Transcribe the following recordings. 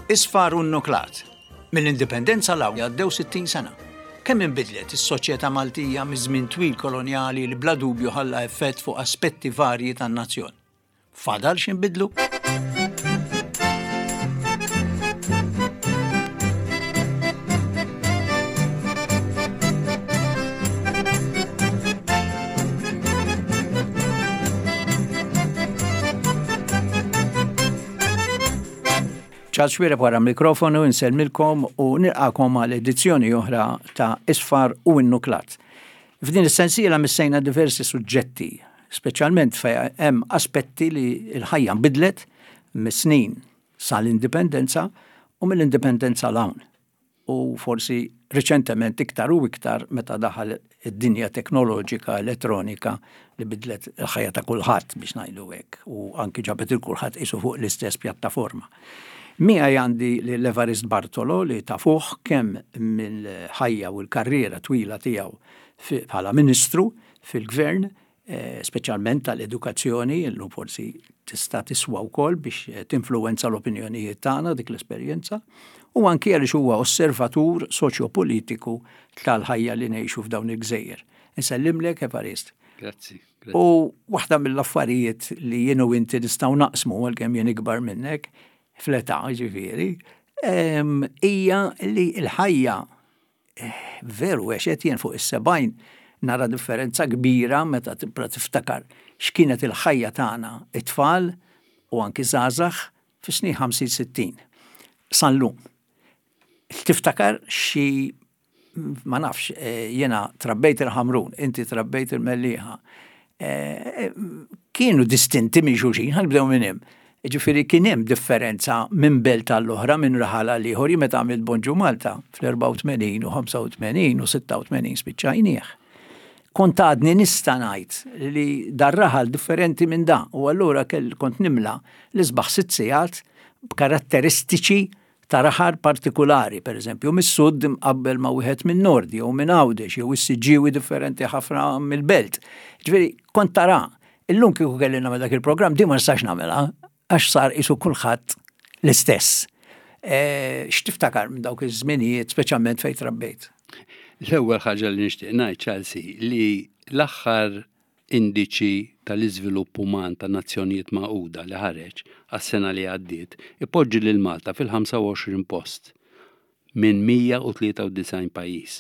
Isfar u nnuklat. Mill-indipendenza l-hawn għaddew 60 sena. Kemm inbidlet is-soċjetà Maltija miż-żmien twil kolonjali li bla dubju ħalla effett fuq aspetti varji tan-nazzjon. Fadal x'inbidlu? ċal xwira wara mikrofonu nselmilkom u nilqakom għal edizzjoni oħra ta' Isfar u nnuklat. F'din is-sensiela missejna diversi suġġetti, speċjalment fejn hemm aspetti li l-ħajja nbidlet mis-snin sal-indipendenza u mill-indipendenza l-hawn. U forsi riċentement iktar u iktar meta daħal id-dinja teknoloġika, elettronika li bidlet il-ħajja ta' kulħadd biex ngħidu hekk u anki ġabet il-kulħadd qisu fuq l-istess pjattaforma. Mija għandi l-Evarist Bartolo li tafuħ kemm mill-ħajja u l-karriera twila tiegħu bħala ministru fil-gvern, speċjalment tal-edukazzjoni, illum forsi tista' tiswa wkoll biex tinfluwenza l-opinjonijiet tagħna dik l-esperjenza, u anki għaliex huwa osservatur soċjopolitiku tal-ħajja li ngħixu f'dawn il-gżejjer. Insellimlek, Evarist. Grazzi. U waħda mill-affarijiet li jien u inti nistgħu naqsmu għalkemm jien ikbar minnek, fl-età ġifieri, hija li l-ħajja veru għaxet jien fuq is-70 nara differenza kbira meta tibra tiftakar x'kienet il-ħajja tagħna it-tfal u anki żgħażagħ fis-snin 50-60. Sanlum. Tiftakar xi ma nafx jiena trabbejt il-Ħamrun, inti trabbejt il-Mellieħa. Kienu distinti minn xulxin, ħanibdew minn hemm. Ġifieri kien hemm differenza minn belt tal-oħra minn raħal għal ieħor meta għamilt Bonġu Malta fl-84 u 85 u 86 spiċċajnieh. Kont għadni nista' ngħid li dar raħal differenti minn da u allura kont nimla l-isbaħ 6 sigħat b'karatteristiċi ta' raħal partikolari, pereżempju mis-sud mqabbel ma' wieħed minn Nordi jew minn Għawdex jew is-siġġiewi differenti ħafna mill-belt. Ġifieri kont tara illum kieku kelli nagħmel dak il-programm di ma nistax nagħmelha għax sar isu kulħadd l-istess. X'tiftakar minn dawk iż-żminijiet, speċjalment fejn trabbejt? L-ewwel ħaġa li nixtieq ngħid Chelsea li l-aħħar indiċi tal-iżvilupp uman tan-Nazzjonijiet Magħquda li ħareġ għas-sena li għaddiet ipoġġi lil Malta fil-25 post minn 193 pajjiż.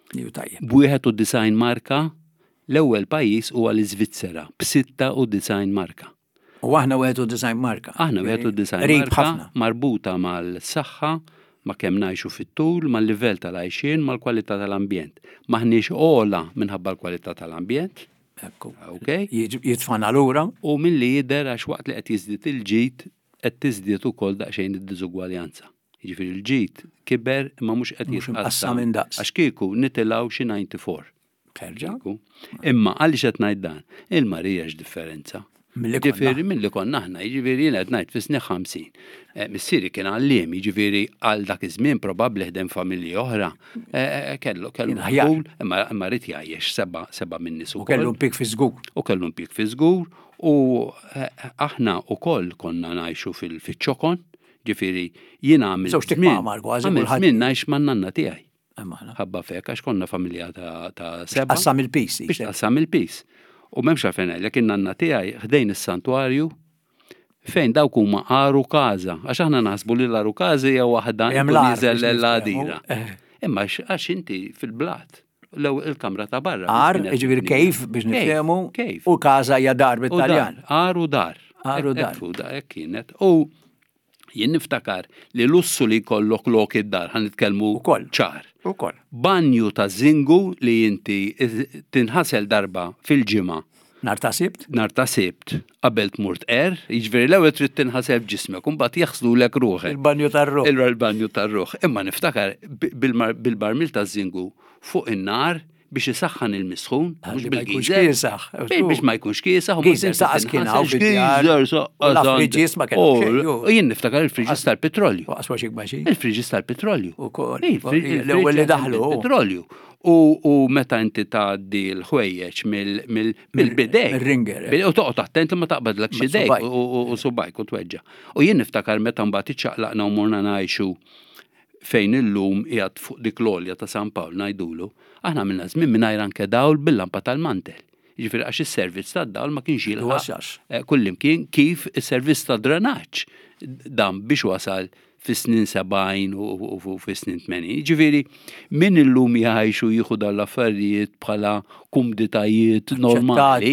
B'91 marka l-ewwel pajjiż huwa l-Iżvizzera b'96 marka. U aħna 91 marka. Aħna 91 marka marbuta mal-saħħa, ma' kemm ngħixu fit-tul, mal-livell tal-għajxien, mal-kwalità tal-ambjent. Maħniex ola minħabba l-kwalità tal-ambjent. Ekku. Okay? Jitfana lura. U milli jidher għax waqt li qed jiżdied il-ġid qed tiżdied ukoll daqsxejn id-diżugwaljanza. Jiġifieri il-ġid kiber imma mhux qed jitqassam minn daqs. Għax kieku nitilgħu xi 94. Terġa'. Imma għaliex qed ngħid dan, il-marija x'differenza. Ġifieri milli konna aħna, jiġifieri jiena qed ngħid fis-snin 50. Missieri kien għalliem, jiġifieri għal dak iż-żmien probabbli ħdem familji oħra, kellu ħul, imma rid jgħajjex seba' min nies ukoll. U kellu impik fi żgur. U kellu impik fi żgur u aħna wkoll konna ngħixu fil-ċokon, ġifieri jiena għamilt żmien ngħix man-nanna tiegħi. Ħabba fek għax konna familja ta' seba'. Qassam il-pis. Biex taqsam il-pis. U m'hemmx għalfejn għalek in-nanna tiegħi ħdejn is-santwarju fejn dawk huma qaru każa, għax aħna naħsbu li l-qaru każa hija waħda niżel l-għadira. Imma għax inti fil-blat, il-kamra ta' barra. Qar, jiġifieri kejf biex nifhemu u każa hija dar bit-Taljan. Qar u dar. Qar u dar. Hekk kienet. U jien niftakar li lussu li jkollok lok id-dar ħanitkellmu ċar. Banju ta' żingu li inti tinħasel darba fil-ġimgħa. Nar ta' Sibt? Nar ta' Sibt, qabel tmur jiġifieri l-ewwel trid tinħaseb ġismek u mbagħad jaħsdulek ruħek. Il-banju tar-ruħ. Il-banju tar-ruħ. Imma niftakar bil-barmil ta' żingu fuq in-nar biex isaħħan il-misħun, mhux bil-gżejjer. Biex ma jkunx kiesaħ. Gżejjer saqas kien hawn il-friġis ma kellux. U jien niftakar il-friġis tal-petrolju. Qaswa xi kbaxi. Il-friġis tal-petrolju. Ukoll. L-ewwel li daħlu. Petrolju. U meta inti tgħaddi l-ħwejjeġ mill-bidej. Mill-ringer. U toqgħod attent li ma taqbadlek xi dejk u subajk u tweġġa'. U jien niftakar meta mbagħad iċċaqlaqna u morna ngħixu fejn illum qiegħed fuq dik l-għolja ta' San Pawl ngħidulu, aħna għamilna żmien mingħajr anke dawl bil-lampa tal-mantel. Jiġifieri għax is-servizz tad-dawl ma kienx jilħaq kullimkien kif is-servizz ta' drenaġġ dan biex wasal fis-snin 70 u fis-snin 80. Ġifieri min illum jgħixu jieħu dal-affarijiet bħala kumditajiet normali.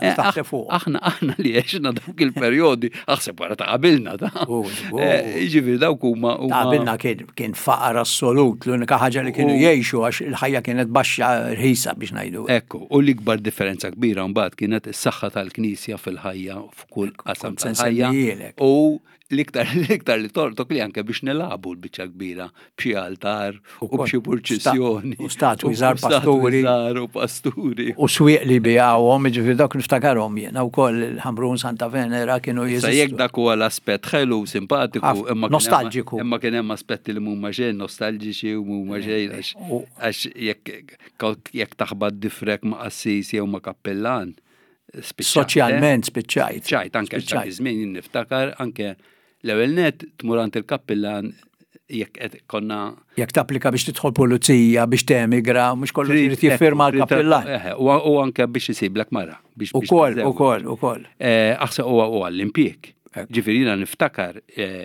Aħna li għexna dawk il-perjodi, aħseb wara ta' qabilna ta'. Ġifieri dawk huma. Ta' qabilna kien faqar assolut, l-unika ħaġa li kienu jgħixu għax il-ħajja kienet baxxa rħisa biex ngħidu. Ekku, u l-ikbar differenza kbira mbagħad kienet is-saħħa tal-Knisja fil-ħajja f'kull qasam tal-ħajja. U l-iktar li tortok li anke biex nilagħbu l-biċċa kbira b'xi altar u b'xi purċissjoni. U statwi żgħar pasturi. U pasturi. U swieq li bijawhom, ġifieri dak niftakarhom jiena wkoll il-Ħamrun Santa Venera kienu jeżistu. Sa jekk dak huwa l-aspett ħelu simpatiku, nostalġiku. Imma kien hemm aspetti li mhuma xejn nostalġiċi u mhuma xejn għax jekk taħbad difrek ma' qassis jew ma' kappellan. Soċjalment spiċċajt. Ċajt, anke dak iż-żmien niftakar anke l-ewwel net tmur għand il-kappellan jekk konna. Jekk tapplika biex tidħol pulizija biex temigra, mhux kollu trid jiffirma l-kappellan. U anke biex isiblek mara. Ukoll. Aħseb huwa l-impjieg. Ġifieri jiena niftakar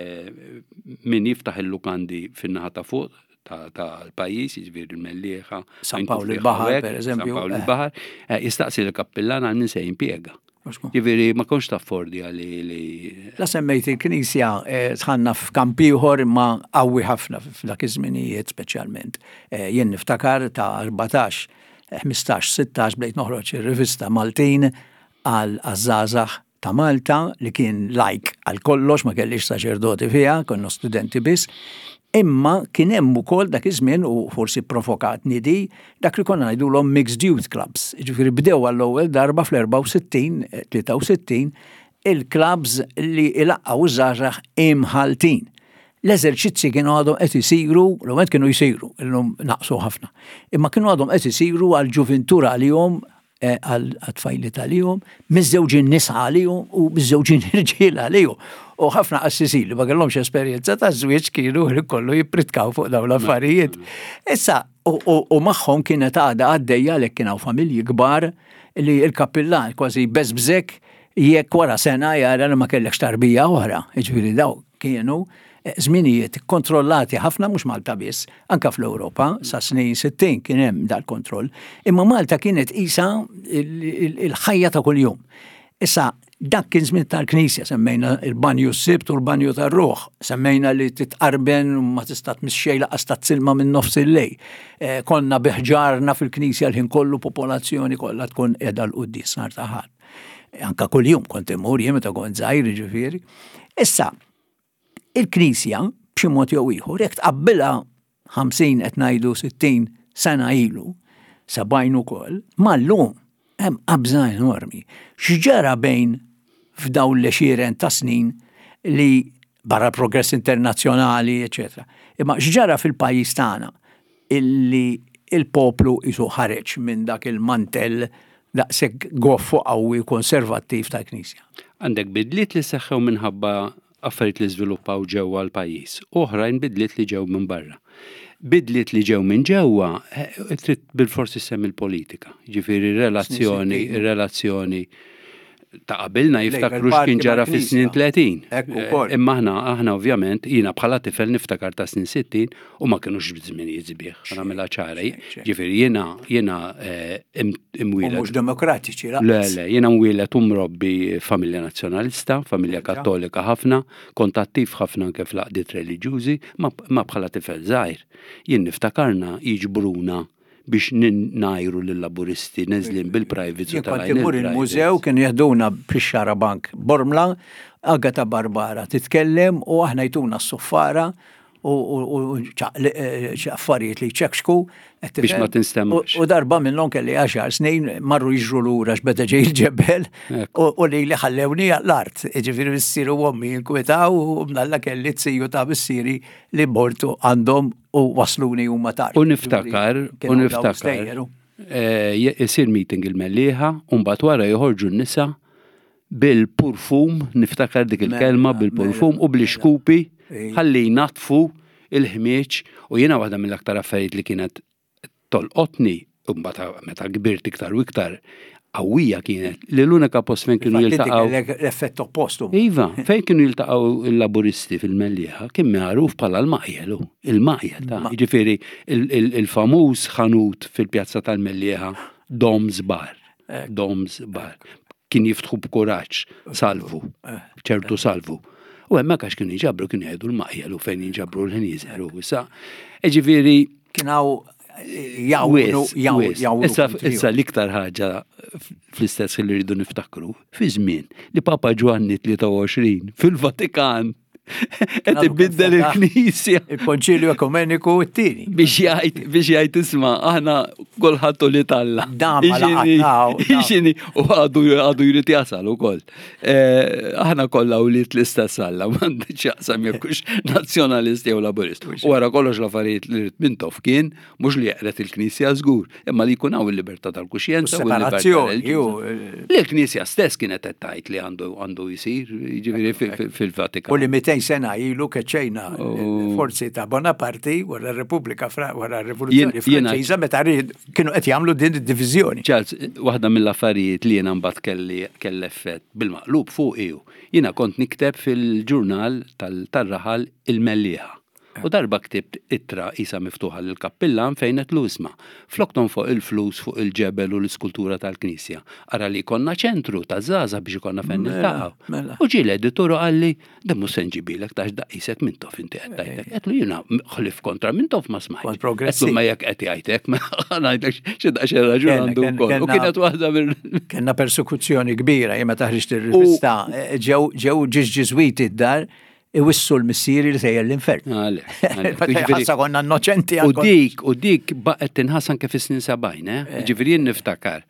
min jiftaħ il-lukandi fin-naħa ta' fuq tal-pajjiż, jiġifieri l-Mellieħa. San Pawl il-Baħar, pereżempju. San Pawl il-Baħar, jistaqsi l-kappellan għal min se jimpjega. Ġifieri ma konx taffordi li. La semmejt il-Knisja tħanna f'kamp ieħor imma qawwi ħafna f'dak iż-żminijiet speċjalment. Jien niftakar ta' 14, 15, 16 bdejt noħroġ ir-rivista Maltin għal żgħażagħ ta' Malta li kien għal kollox ma kellix saċerdoti fiha, konna studenti biss. Imma kien hemm ukoll dak iż-żmien u forsi provokatni di dak li konna ngħidulhom mixed youth clubs. Ġifieri bdew għall-ewwel darba fl-64, 63 il-clubs li ilaqqgħu żgħażagħ imħaltin. L-eżerċizzi kienu għadhom qed isiru, l-ewwel kienu jsiru, illum naqsu ħafna. Imma kienu għadhom qed isiru għall-ġuventura għalihom għal-tfajli tal-jom, miż-żewġin nisa għalihom u miż-żewġin irġiel għalihom. U ħafna qassisi li ma kellhomx esperjenza ta' żwieġ kienu kollu jippritkaw fuq dawn l-affarijiet. Issa, u magħhom kienet għadha għaddejja li kien hawn familji kbar li l-kappillan kważi beżbżek jekk wara sena jara li ma kellekx tarbija oħra. Jiġifieri daw kienu żminijiet kontrollati ħafna mhux Malta biss, anke fl-Ewropa sa snin 60 kien hemm dal-kontroll, imma Malta kienet qisha il-ħajja ta' kuljum. Issa dak kien żmien tal-Knisja semmejna il-banju s-sibt u l-banju tar-ruħ, semmejna li titqarben u ma tista' tmixxej laqas tat-silma minn nofs il-lejl. Konna biħġarna fil-Knisja l-ħin kollu popolazzjoni kollha tkun qiegħda l-qudies nhar ta' ħadd. Anke kuljum kont imur jien meta kont żgħir ġifieri. Issa il-Knisja b'xi mod jew ieħor jekk tqabbilha 50 qed ngħidu 60 sena ilu, 70 ukoll, mal-lum hemm qabża enormi. X'ġara bejn f'dawn l-20 ta' snin li barra progress internazzjonali, eċetera. Imma x'ġara fil-pajjiż tagħna illi il-poplu isu ħareġ minn dak il-mantell daqshekk goffu qawwi konservattiv tal-Knisja. Għandek bidliet li seħħew minħabba affarijiet li żviluppaw ġewwa l-pajjiż, oħrajn bidliet li ġew minn barra. Bidliet li ġew minn ġewwa trid bil-forsi semmi l-politika. Ġifieri relazzjoni ta' qabilna jiftakru x'kien ġara fis-snin 30. Imma aħna ovvjament jiena bħala tifel niftakar ta' snin 60 u ma kinux żminijiet sbieħ. Nagħmilha ċara. Ġifieri jiena imwieled. Mhux demokratiċi Le, jiena mwieled u mrobbi familja nazzjonalista, familja kattolika ħafna, kont attiv ħafna anke fl-għaqdiet reliġjużi, ma bħala tifel żgħir. Jien niftakarna jiġbruna biex najru lill-laburisti neżlin bil-privates u tal-għajn. Il-mużew kien jahduna bix-Xarabank Bormla, Agata Barbara titkellem u aħna jtuna s-suffara u affarijiet li ċekxku. Biex ma tinstemax. U darba minnhom kelli 10 snin marru jiġru lura x'beda ġej il-ġebel u li ħallewni l-art. Ġifieri missieri u ommi jinkwetaw u mnalla kelli tsiju ta' missieri li bortu għandhom u wasluni huma tard. U niftakar isir meeting il-mellieħa u mbagħad wara joħorġu n-nisa bil-purfum, niftakar dik il-kelma bil-purfum u bl-xkupi ħalli natfu il-ħmieċ u jiena waħda mill-aktar affarijiet li kienet tolqotni u mbagħad meta kbirt iktar u iktar qawwija kienet li l-unika post fejn kienu jiltaqgħu l-effett oppostu. Iva, fejn kienu jiltaqgħu il-laburisti fil-mellieħa kien magħruf bħala l-maqjel il-maqjel ta' jiġifieri il-famuż ħanut fil-pjazza tal-mellieħa Dom's Bar. Kien jiftħu b'kuraġġ salvu, ċertu salvu. U hemmhekk għax kienu jġabru kienu jgħidu l-maqjel u fejn jġabru l-ħnieżer u issa. Ġifieri kienaw jawnu. Issa l-iktar ħaġa fl-istess li rridu niftakru fi żmien li Papa Ġwanni 23 fil-Vatikan qed ibiddel il-Knisja. Il-Konċilju Ekumeniku t-tieni. Biex jgħid isma' aħna kulħadd li talla. Ixini u għadu jrid jasal ukoll. Aħna kollha uliet l-istess Alla, m'għandix jaqsam jekkux nazzjonalist jew laburist. U wara kollox l-affarijiet li rid mintof kien mhux li jeqret il-Knisja żgur, imma li jkun hawn il-libertà tal-kuxjenza u l-separazzjoni. Li l-Knisja stess kienet qed tgħid li għandu jsir, jiġifieri fil-Vatikan. U li 200 sena ilu keċċejna forzi ta' Bonaparte wara r-Repubblika wara r-Rivoluzzjoni Franċiża meta kienu qed jagħmlu din id-diviżjoni. Charles, waħda mill-affarijiet li jiena mbagħad kell effett bil-maqlub fuq iju. Jiena kont nikteb fil-ġurnal tal-raħal il-Mellieħa. U darba ktibt ittra isa miftuħa l-kappillan fejn qed isma' flokton fuq il-flus fuq il-ġebel u l-iskultura tal-Knisja. Ara li konna ċentru ta' żgħażagħ biex ikonna fejn niltaqgħu. U ġie l-edituru qalli demmu se nġibilek tax daqisek mintof inti qed tajtek. Qed jiena ħlif kontra mintof ma smajt. Qed ma jekk qed jgħidlek ma ngħidlek xi daqsxejn raġun għandu wkoll. U kienet waħda Kenna persekuzzjoni kbira jien meta ħriġt ir-rivista ġew ġiżwiti d-dar iwissu l-missieri li sejjer l-infern. Ħassa konna innoċenti għal. U dik baqgħet tinħass anke fis-snin 70, ġifieri niftakar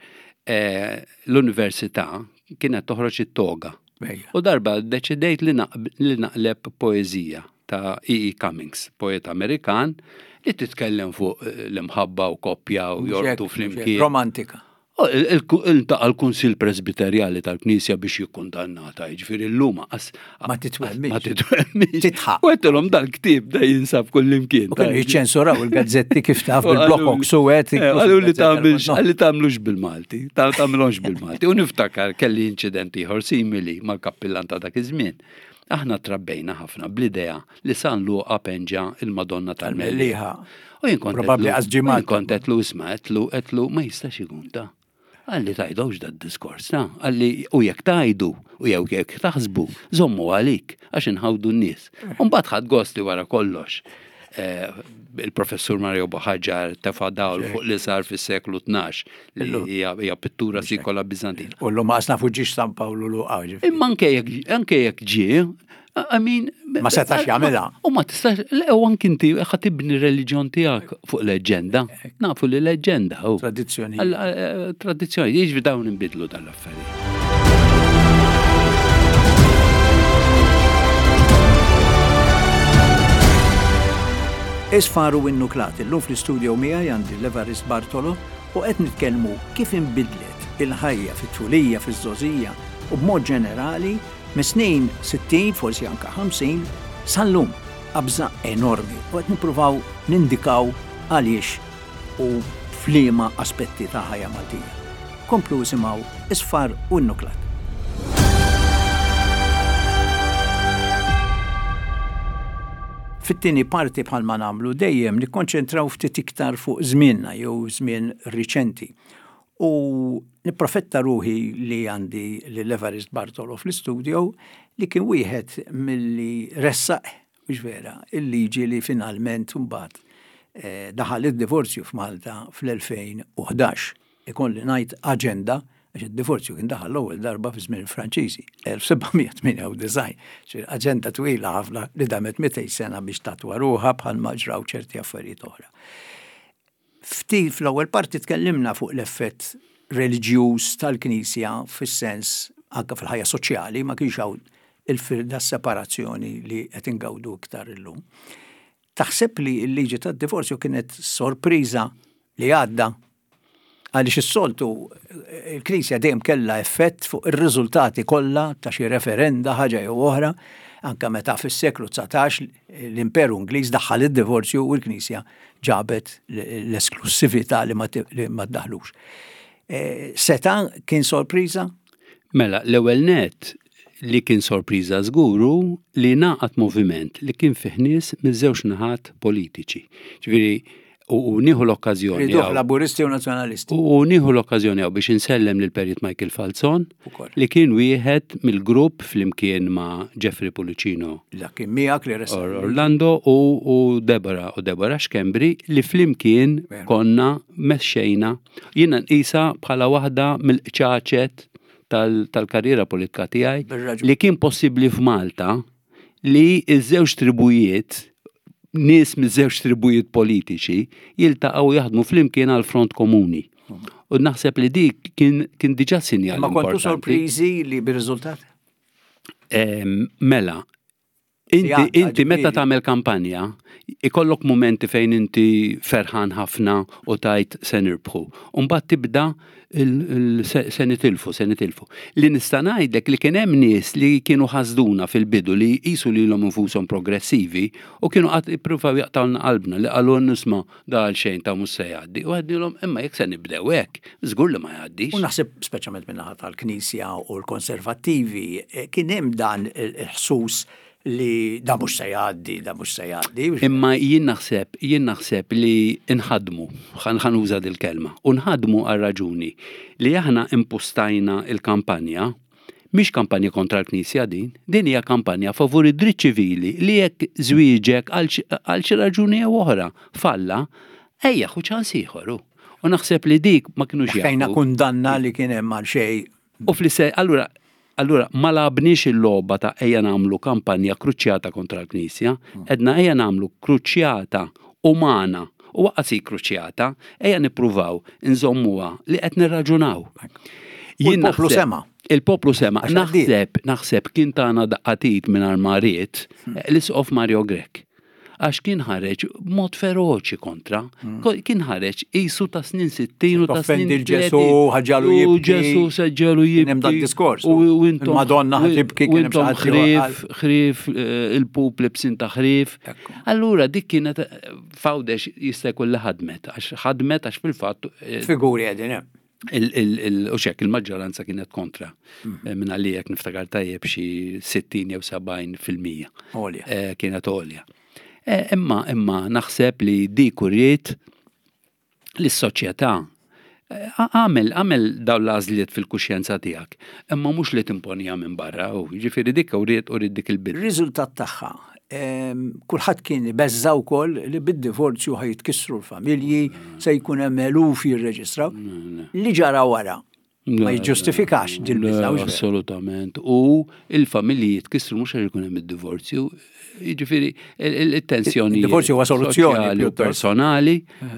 l-università kienet toħroġ it-toga. U darba deċidejt li naqleb poeżija ta' E.E. Cummings, poet Amerikan, li titkellem fuq l-imħabba u koppja u jortu fl-imkien. Romantika. Il-taqa l-Kunsil Presbiterjali tal-Knisja biex jikkundannata, jiġifieri l-luma ma titwemmix. Ma titwemmix. Titħaq. U għedtilhom dal-ktib da jinsab kullimkien. U kienu jiċċensuraw il-gazzetti kif taf bil-blokok suwet. Għallu li tagħmlux bil-Malti, tagħmlux bil-Malti. U niftakar kelli inċidenti ieħor simili mal-kappillan ta' dak iż-żmien. Aħna trabbejna ħafna bl-idea li sanlu qapenġa il-Madonna tal-Mellieħa. U jien kont qedlu isma' qedlu ma jistax ikun ta'. Għalli tajdawx da d-diskors, ta' għalli u jek tajdu, u jek taħsbu, zommu għalik, għax nħawdu n-nis. Unbat ħad gosti wara kollox. Il-professur Mario Boħagġar tefadaw fuq li sar fis-seklu 12, li hija pittura sikola Bizantina. U l-lum għasna fuġiġ San Pawlu lu għawġi. Imma anke jek ġie, ma setax jagħmilha. U ma tistax, u anke inti ħad tibni r-reliġjon tiegħek fuq leġenda. Nafu li leġenda hu. Tradizzjoni. Tradizzjoni, jiġri dawn inbidlu dal-affarijiet. Isfaru in-nuklat illum fl-istudio miegħi għandi l-Evarist Bartolo u qed nitkellmu kif inbidlet il-ħajja fit-twilija fiż-żożija u b'mod ġenerali mis-snin 60 forsi anke 50 sal-lum qabża enormi u qed nippruvaw nindikaw għaliex u f'liema aspetti ta' ħajja Maltija. Komplu simgħu Isfar u n-nuklat. Fit-tieni parti bħalma nagħmlu dejjem nikkonċentraw ftit iktar fuq żmienna jew żmien riċenti. U nipprofetta ruħi li għandi l-Evarist Bartolo fl-istudio li kien wieħed milli ressaq mhux vera il-liġi li finalment imbagħad daħal id-divorzju f'Malta fl-2011. Ikolli ngħid aġenda Għax id-divorzju kien daħal l-ewwel darba fi żmien il-Franċiżi, 1798. Ċir aġenda twila ħafna li damet 200 sena biex tatwa ruħha bħalma ġraw ċerti affarijiet oħra. Ftit fl-ewwel parti tkellimna fuq l-effett reliġjuż tal-Knisja fis-sens anke fil-ħajja soċjali ma kienx hawn il-firda separazzjoni li qed ingawdu iktar illum. Taħseb li l-liġi tad-divorzju kienet sorpriża li għadda għaliex is-soltu il-Knisja dejjem kellha effett fuq ir-riżultati kollha ta' xi referenda ħaġa jew oħra, anke meta fis-seklu 19 l-Imperu Ingliż daħħal id-divorzju u l-Knisja ġabet l-esklusività li ma ddaħlux. Seta kien sorpriża? Mela, l-ewwel net li kien sorpriża żguru li naqat moviment li kien fih nies miż-żewġ naħat politiċi. Ġifieri u nieħu l-okkażjoni. Riduh laburisti u nazzjonalisti. U nieħu l-okkażjoni biex insellem lil Perit Michael Falzon li kien wieħed mill-grupp flimkien ma' Jeffrey Pulicino. La kien miegħek li Orlando u Deborah Xkembri li flimkien konna mexxejna jiena nqisha bħala waħda mill-qċaċet tal-karriera politika tiegħi li kien possibbli f'Malta li ż-żewġ tribujiet nies miż-żewġ tribujiet politiċi jiltaqgħu jaħdmu flimkien għal front komuni. U naħseb li dik kien diġà sinjal importanti. Ma kontu sorpriżi li bir-riżultat? Mela, inti meta tagħmel kampanja, ikollok momenti fejn inti ferħan ħafna u tajt se nirbħu. U mbagħad tibda se nitilfu. Li nista' ngħidlek li kien hemm nies li kienu ħasduna fil-bidu li qisu lilhom infushom progressivi u kienu qatt ippruvaw jaqtgħulna qalbna li qalu nisma' dal xejn ta' mhux se jgħaddi. U għaddilhom imma jekk se nibdew hekk, żgur li ma jgħaddix. U naħseb speċjalment min-naħa tal-Knisja u l-Konservattivi kien hemm dan il-ħsus li da mhux se jgħaddi. Imma jien naħseb li nħadmu, ħanuża dil-kelma, u nħadmu għal raġuni li aħna impostajna il-kampanja, mhix kampanja kontra l-Knisja din hija kampanja favur id-dritt ċivili li jekk żwieġek għal xi raġuni oħra falla, ejja ħu ċans ieħor. U naħseb li dik ma kinux jaħdmu. Kundanna li kien hemm għal xejn. U Allura, ma labniex il-logħba ta' ejja nagħmlu kampanja kruċjata kontra l-Knisja, edna ejja nagħmlu kruċjata umana u waqasi kruċjata, ejja nippruvaw inżommuha li qed nirraġunaw. Il-poplu sema. Il-poplu sema. Naħseb kien tagħna daqqatit minn armariet l-isqof Mario Grech. Għax kien ħareġ mod feroċi kontra, kien ħareġ qisu ta' snin 60 u ta' snin 30. Ġesu ħaġġalu jibki. U Ġesu seġġelu jibki. Hemm dak-diskors. U Madonna ħatibki kien hemm ħrief il-pup libsin ta' ħrief. Allura dik kienet fawdex jista' jkun li ħadmet għax fil-fatt. Figuri qegħdin hemm. Uxek, il-maġġoranza kienet kontra. Minn għalijek niftakar tajjeb xi 60 jew 70%. Kienet għolja. Imma naħseb li dik uriet li s-soċjetà għamel dawn l-għażliet fil-kuxjenza tiegħek, imma mhux li timponija minn barra, u jiġifieri dik uriet dik il-bidla. Ir-riżultat tagħha kulħadd kien beżza wkoll li bid-divorzju ħajtkissru l-familji, se jkun hemm eluf jirreġistraw. Li ġara wara ma jġustifikax dil-biża. Assolutament. U il-familji jitkissru mhux għax ikun hemm id-divorzju. Jiġifieri il-tensjoni divorzju huwa soluzzjoni u personali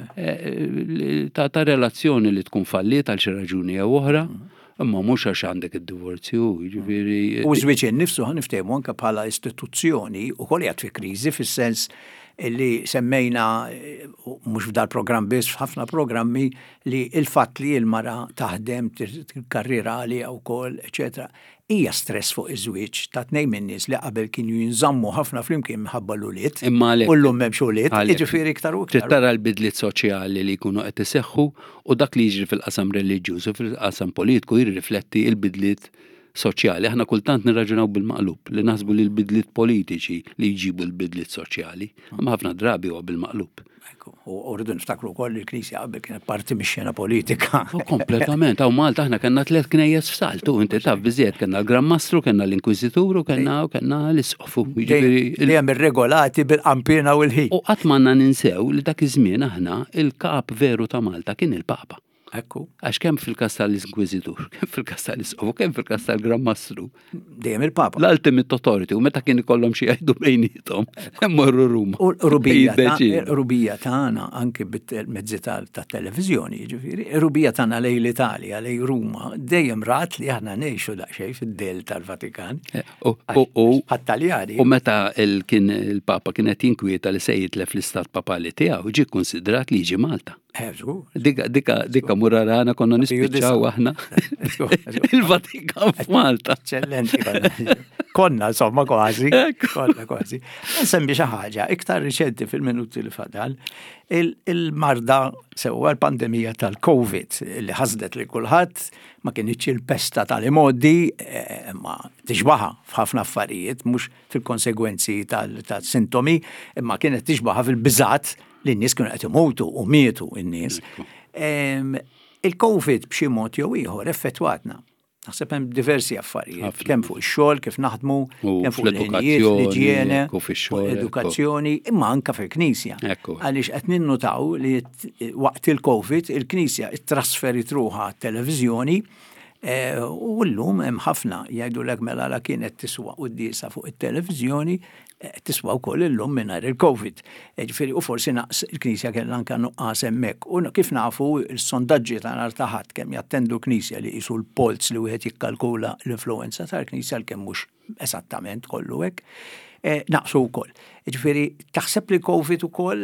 ta' relazzjoni li tkun falliet għal xi raġuni jew oħra, imma mhux għax għandek id-divorzju, jiġifieri. U żwieġ innifsu ħaniftehmu anke bħala istituzzjoni wkoll qiegħed fi kriżi fis-sens li semmejna mhux f'dal programm biss f'ħafna programmi li il-fatt li l-mara taħdem karriera għalija wkoll, eċetera, hija stress fuq iż-żwieġ ta' tnejn min-nies li qabel kienu jinżammu ħafna flimkien minħabba l-ulied. U llum m'hemmx ulied, jiġifieri iktar u iktar. Tara l-bidliet soċjali li jkunu qed iseħħu u dak li jiġri fil-qasam reliġjuż u fil-qasam politiku jirrifletti l-bidliet soċjali. Aħna kultant nirraġunaw bil-maqlub li naħsbu li l-bidliet politiċi li jġibu l-bidliet soċjali. Imma ħafna drabi huwa bil-maqlub. U rridu niftakru wkoll li l-Knisja qabel kienet parti mix-xena politika. Kompletament. Hawn Malta aħna kellna 3 knejjes f'Saltu, inti taf biżjed kellna l-Gran Mastru, kellna l-Inkwiżituru, kellna l-Isqofu. Li hemm irregolati bil-qampina u l-ħin. U qatt m'għandna ninsew li dak iż-żmien aħna il-kap veru ta' Malta kien il-Papa. Ekku. Għax kemm fil-kas tal-Inquisitur, kemm fil-kas tal-Isqof, kemm fil-kas tal-Gran Mastru. Dejjem il-Papa. L-ultimate authority, u meta kien ikollhom xi jgħidu bejnietom, morru Ruma. U rubija tagħna anke bit-mezzi tat-televiżjoni, jiġifieri, rubija tagħna lejn l-Italja, lejn Ruma, dejjem rat li aħna ngħixu daqsxejn fid-del tal-Vatikan. Għat-Taljani. U meta kien il-Papa kienet jinkwieta li se jitlef l-istat papali tiegħu, ġie konsidrat liġi Malta. Dika murarana konna nispiċċaw aħna il-Vatikan f'Malta. Eccellenti konna, insomma, kważi. Nsemmi xi ħaġa, iktar riċenti fil-minuti li fadal, il-marda sewwa l-pandemija tal-COVID li ħasdet li kulħadd ma kienx il-pesta tal-imoddi ma tixbaħa f'ħafna affarijiet, mhux fil-konsegwenzi tal-sintomi, imma kienet tixbaħa fil-biżat li n-nies kienu qed imutu u mietu n-nies. Il-COVID b'xi mod jew ieħor effettwatna. Naħseb hemm diversi affarijiet, kemm fuq ix-xogħol, kif naħdmu, kemm fuq l-ħinijiet, l-iġiene, fuq l-edukazzjoni, imma anke fil-Knisja. Għaliex qed ninnutaw li waqt il-COVID il-Knisja trasferit ruħha t-televiżjoni u llum hemm ħafna jgħidulek mela la kienet tiswa qudiesa fuq it-televiżjoni tiswa wkoll illum mingħajr il-COVID. Ġifieri u forsi naqs il-Knisja kellha anke nuqqas hemmhekk. U kif nafu il-sondaġġi ta' nhar ta' ħadd kemm jattendu Knisja li qisu l-polz li wieħed jikkalkula l-influenza tal-Knisja kemm mhux esattament kollu hekk. Naqsu wkoll. Ġifieri taħseb li COVID ukoll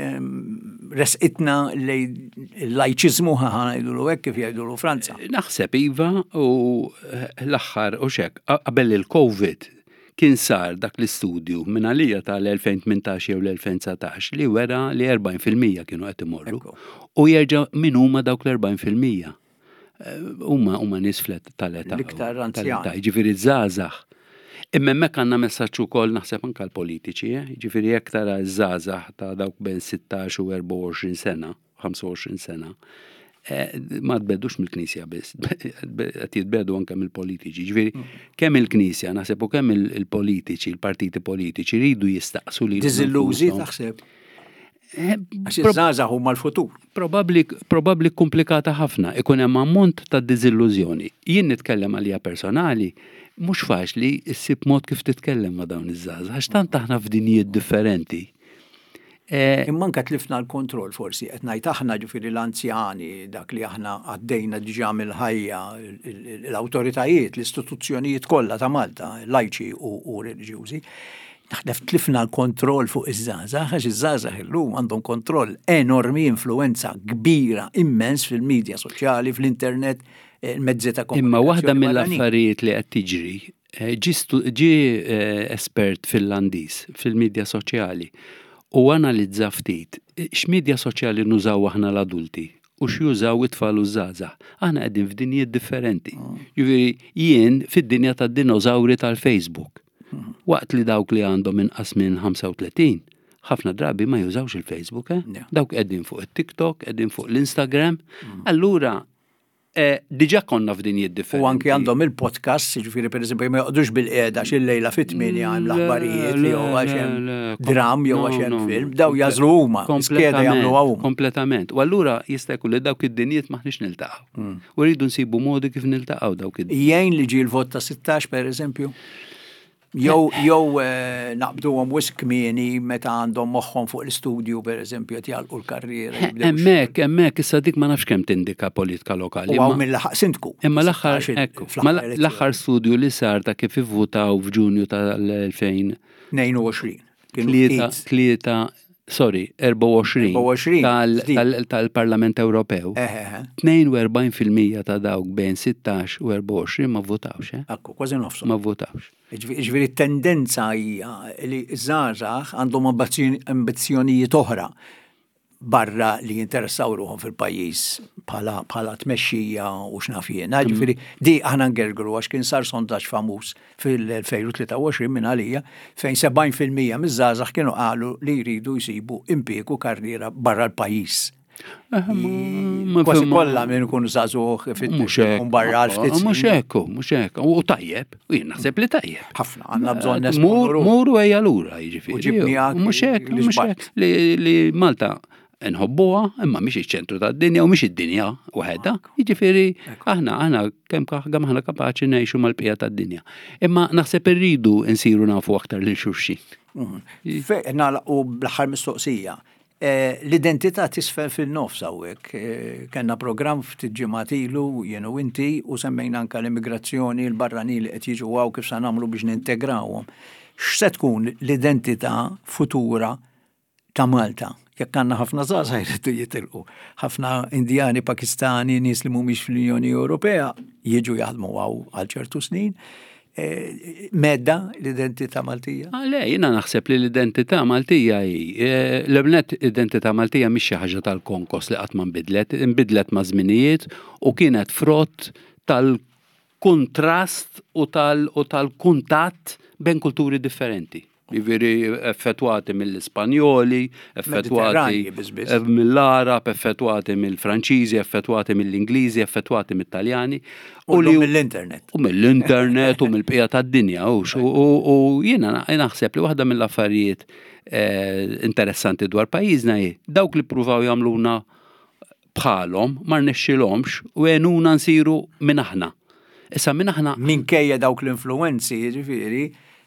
resqitna l-lajċiżmu ngħidulu hekk kif jgħidulu Franza. Naħseb iva u l-aħħar u xek qabel il-COVID kien sar dak l-istudju minn għalija tal-2018 jew l-2019 li wera li 40% kienu qed imorru u jerġa' min huma dawk l-40%. Huma nies flet tal-età. L-iktar anzjani. Ġifieri żgħażagħ. Imma hemmhekk għandna messaġġ ukoll naħseb anke l-politiċi, ġifieri jekk tara żgħażagħ ta' dawk bejn 16 u 24 sena, 25 sena, ma tbeddux mill-Knisja biss, qed jitbedu anke mill-politiċi. Ġifieri kemm il-Knisja naħseb u kemm il-politiċi, il-partiti politiċi ridu jistaqsu li diżillużi taħseb. Għax iż-żgħażagħ huma l-futur. Probabbli komplikata ħafna, ikun hemm ammont ta' diżillużjoni. Jien nitkellem għalija personali, mhux faċli issib mod kif titkellem ma' dawn iż-żgħażagħ għax tant aħna f'dinijiet differenti. Imma anke tlifna l-kontroll forsi qed ngħid aħna ġifieri l-anzjani dak li aħna għaddejna diġà mill-ħajja l-awtoritajiet, l-istituzzjonijiet kollha ta' Malta, lajċi u reliġjużi. Naħdef tlifna l-kontroll fuq iż-żgħażagħ għax iż-żgħażagħ illum għandhom kontroll enormi, influenza kbira immens fil-medja soċjali, fl-internet, il-mezzi ta' komunikazzjoni. Imma waħda mill-affarijiet li qed tiġri ġi espert Finlandiż fil-medja soċjali u analizza ftit x'medja soċjali nużaw aħna l-adulti u x'jużaw it-tfal u żgħażagħ. Aħna qegħdin f'dinjiet differenti. Jiġifieri jien fid-dinja tad-dinożawri tal-Facebook. Waqt li dawk li għandhom inqas minn 35 ħafna drabi ma jużawx il-Facebook, Dawk qegħdin fuq it-TikTok, qegħdin fuq l-Instagram. Allura diġà konna f'dinjiet differenti. U anke għandhom il-podcast, ġifieri pereżempju ma joqgħodux bil-qiegħda x'il-lejla fit-tminja hemm l-aħbarijiet li jew għax hemm dram jew għax hemm film, daw jażlu huma, skieda jagħmluha huma. Kompletament. U allura jista' jkun li dawk id-dinjiet maħniex niltaqgħu. U rridu nsibu modi kif niltaqgħu dawk id-dinjiet. Jgħin li ġie l-vot ta' 16 pereżempju. Jew naqbduhom wisq kmieni meta għandhom moħħhom fuq l-istudju pereżempju qed jagħlqu l-karriera. Hemmhekk issa dik ma nafx kemm tindika politika lokali. U mill-laħaq sindku. Imma l-aħħar studju li sar ta' kif ivvutaw f'Ġunju tal-2022. 24 tal-Parlament Ewropew. 42% ta' dawk bejn 16 u 24 ma votawx. Akku, kważi nofsu. Ma votawx. Ġifieri t-tendenza hija li żgħażagħ għandhom ambizzjonijiet oħra barra li jinteressaw ruħhom fil-pajjiż bħala tmexxija u x'naf jiena. Ġifieri di aħna ngergru għax kien sar sondaġġ famuż fil-2023 minn għalija fejn 70% miż-żgħażagħ kienu qalu li jridu jsibu impjegu karriera barra l-pajjiż. Kważi kollha min ikunu żagħżugħ fit-tmexxija barra l-ftit. Mhux hekk. U tajjeb, u jien naħseb li tajjeb. Ħafna għandna bżonn muru ejja lura jiġifieri. Mhux hekk li Malta nħobbuha, imma mhix iċ-ċentru tad-dinja u mhix id-dinja waħedha. Jiġifieri aħna kemm aħna kapaċi ngħixu mal-bqija tad-dinja. Imma naħseb irridu nsiru nafu aktar lil xulxin. Nagħlaqu bl-aħħar mistoqsija. L-identità tisfel fil-nofs hawnhekk. Kellna programm ftit ġimgħat ilu jien u inti u semmejna anke l-immigrazzjoni l-barranin li qed jiġu hawn kif se nagħmlu biex nintegrawhom. X'se tkun l-identità futura ta' Malta? Jekk għandna ħafna żgħażagħ jridu jitilqu. Ħafna Indjani, Pakistani, nies li mhumiex fl-Unjoni Ewropea jiġu jaħdmu hawn għal ċertu snin. Medda l-identità Maltija? Le, jiena naħseb li l-identità Maltija l-ebnet identità Maltija mhix xi ħaġa tal-konkos li qatt ma nbidlet ma' żminijiet u kienet frott tal-kuntrast u tal-kuntatt bejn kulturi differenti. Jiviri effettwati mill-Ispanjoli, effettwati mill-Arab, effettwati mill-Franċiżi, effettwati mill-Ingliżi, effettwati mill-Taljani. U mill-internet. U mill-internet u mill-bqija tad-dinja. U jiena naħseb li waħda mill-affarijiet interessanti dwar pajjiżna dawk li pruvaw jagħmluna bħalhom ma rnexxilhomx u għenuna nsiru minn aħna. Issa minn aħna. Minkejja dawk l-influenzi, jiġifieri,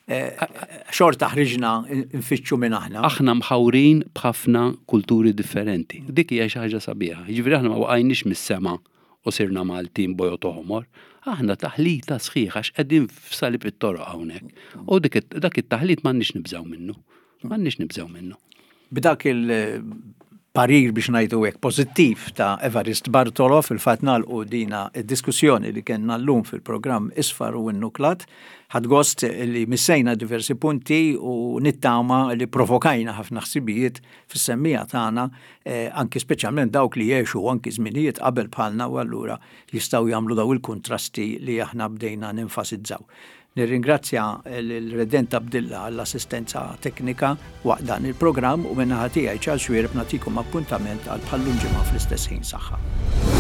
xorta ħriġna nfittxu minn aħna. Aħna mħawrin b'ħafna kulturi differenti. Dik hija xi ħaġa sabiħa. Jiġifieri aħna ma waqgħinix mis-sema u sirna Maltin bojot oħmor. Aħna taħlita sħiħa x'qegħdin f'salib it-toroq hawnhekk. U dak it-taħlit m'għandniex nibżgħu minnu. M'għandniex nibżgħu minnu. B'dak il-parir biex ngħidu hekk pożittiv ta' Evarist Bartolo fil-fatt nagħlqu dina id-diskussjoni li kellna llum fil-programm Isfar u n-Nuklat. Ħadd gost li missejna diversi punti u nittama li provokajna ħafna ħsibijiet fis-semmija tagħna anki speċjalment dawk li jgħixu anki żminijiet qabel bħalna u allura jistgħu jagħmlu daw il-kontrasti li aħna bdejna nenfasizzaw. Nirringrazzja l-Redent Abdilla għall-assistenza teknika waqt dan il-programm u minnaħa tiegħi Charles Xwiereb nagħtikom appuntament għal bħallum ġimgħa fl-istess ħin saħħa.